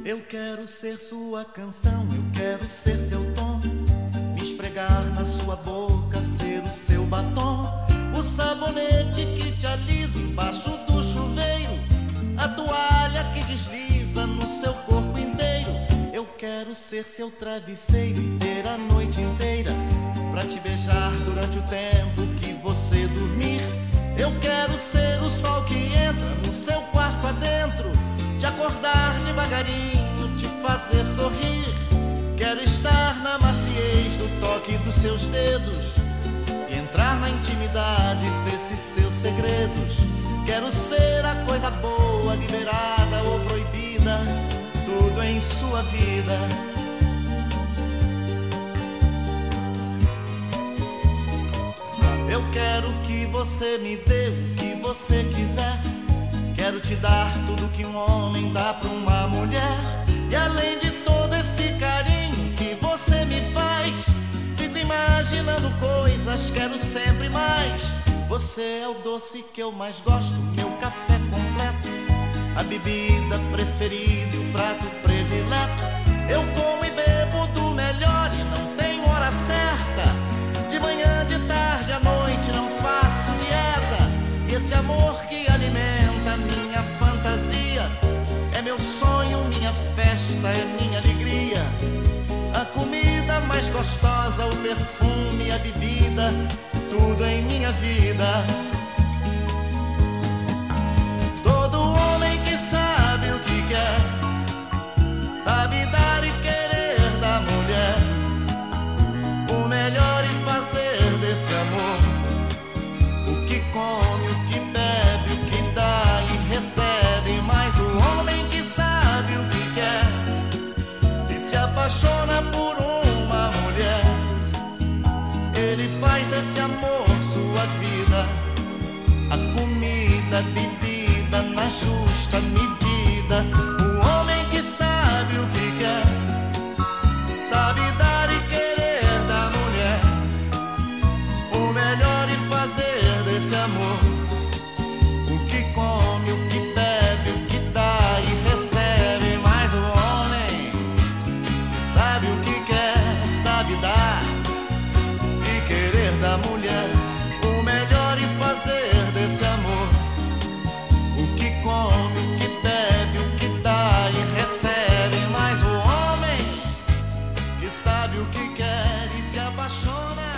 Eu quero ser sua canção, eu quero ser seu tom, me esfregar na sua boca, ser o seu batom, o sabonete que te alisa embaixo do chuveiro, a toalha que desliza no seu corpo inteiro. Eu quero ser seu travesseiro e ter a noite inteira pra te beijar durante o tempo que você dormir. Eu quero ser o sol que entra no seu quarto adentro, te acordar devagarinho, te fazer sorrir. Quero estar na maciez do toque dos seus dedos e entrar na intimidade desses seus segredos. Quero ser a coisa boa, liberada ou proibida, tudo em sua vida. Eu quero que você me dê o que você quiser. Quero te dar tudo que um homem dá pra uma mulher. E além de todo esse carinho que você me faz, fico imaginando coisas, quero sempre mais. Você é o doce que eu mais gosto, meu café completo, a bebida preferida, o prato predileto. Eu como e bebo do melhor e não tenho hora certa. De manhã, de tarde, à noite não faço dieta. E esse amor que alimenta minha fantasia é meu sonho, minha festa, é minha alegria. A comida mais gostosa, o perfume, a bebida, tudo em minha vida. Todo homem que sabe o que quer, sabe dar e querer da mulher o melhor e fazer desse amor o que come, o que bebe, o que dá e recebe. Mas o homem que sabe o que quer e se apaixona por uma mulher, ele faz desse amor sua vida, a comida, a bebida na justa medida. O homem que sabe o que quer, sabe dar e querer da mulher o melhor e fazer desse amor o que come, o que bebe, o que dá e recebe. Mas o homem que sabe o que quer, sabe dar e querer da mulher o melhor e fazer desse amor o que come, o que bebe, o que dá e recebe. Mas o homem que sabe o que quer e se apaixona